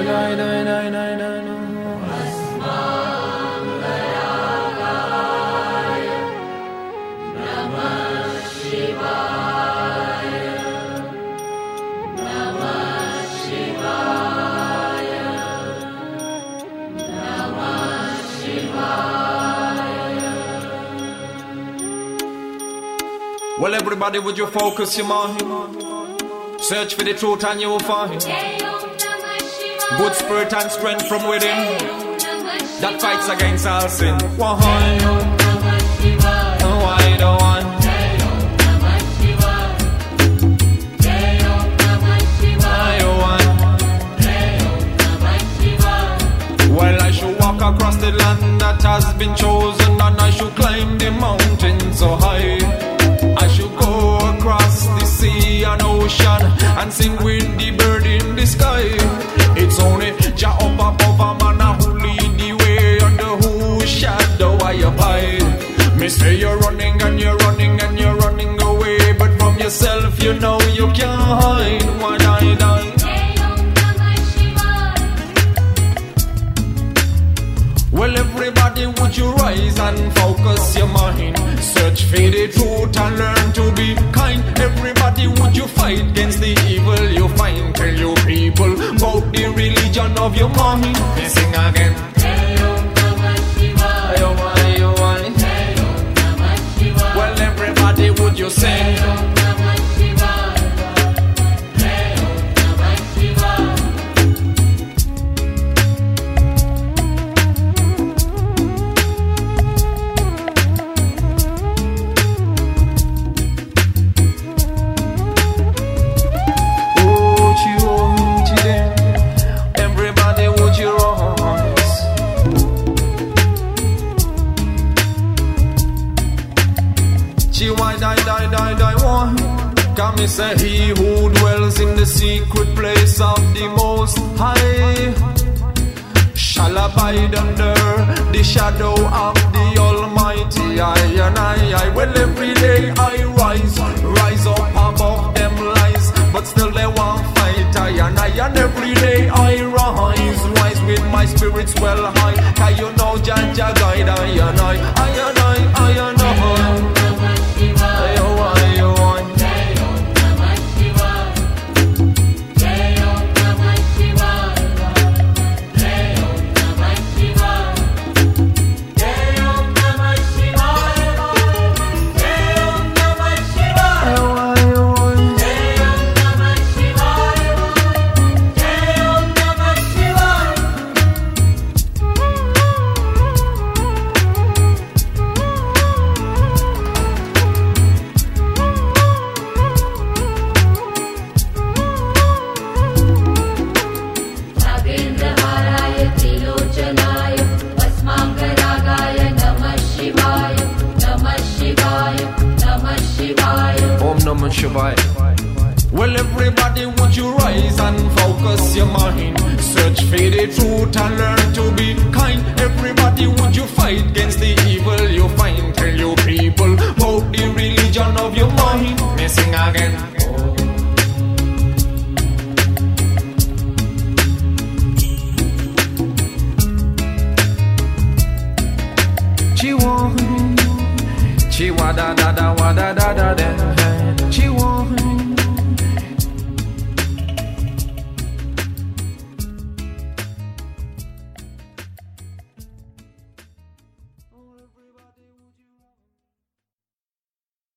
Well, everybody, would you focus your mind? Search for the truth and you will find good spirit and strength from within that fights against all sin. Why don't want? Well, I should walk across the land that has been chosen, and I should climb the mountain so high. I should go across the sea and ocean and sing with the bird in the sky. It's only Jah up above a man who lead the way, under whose shadow I abide. Me say you're running and you're running and you're running away, but from yourself you know you can't hide. What I die. Well, everybody, would you rise and focus your mind? Search for the truth and learn to be kind. Everybody, would you fight against the evil you find? Tell you people about the religion of your mind. They sing again. Well, everybody, would you sing? Me say he who dwells in the secret place of the Most High shall abide under the shadow of the Almighty. I. Well, every day I rise up above them lies, but still they won't fight. And every day I rise with my spirits well high. Cause you know Jah guide I. Well, everybody, would you rise and focus your mind? Search for the truth and learn to be kind. Everybody, would you fight against the evil you find? Tell you people about the religion of your mind. Me sing again. Chiwa da da da wa da da da.